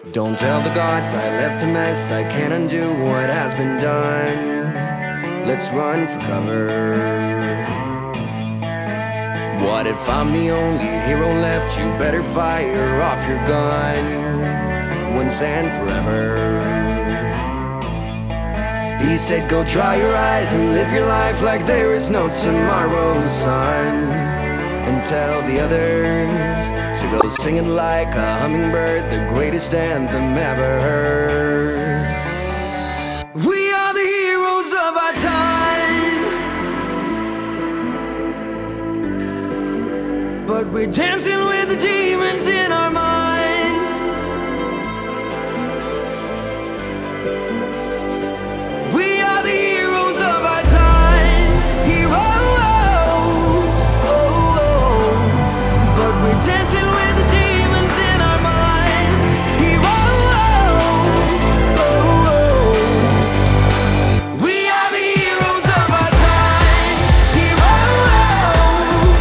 Don't tell the gods I left a mess. I can't undo what has been done. Let's run for cover. What if I'm the only hero left? You better fire off your gun once and forever. He said go dry your eyes and live your life like there is no tomorrow, son. And tell the others to go sing it like a hummingbird, the greatest anthem ever heard. We are the heroes of our time, but we're dancing with the demons in our minds. We are the heroes of our time, heroes, but we're dancing with the demons in our minds, heroes. We are the heroes of our time, heroes,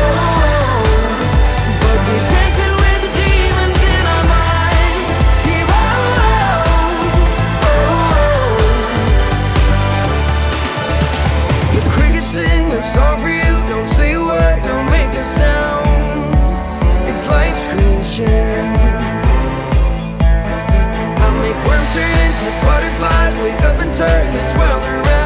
but we're dancing with the demons in our minds, heroes. The crickets sing a song for you. Don't say a word, don't make a sound. It's life's creation. I make worms turn into butterflies, wake up and turn this world around.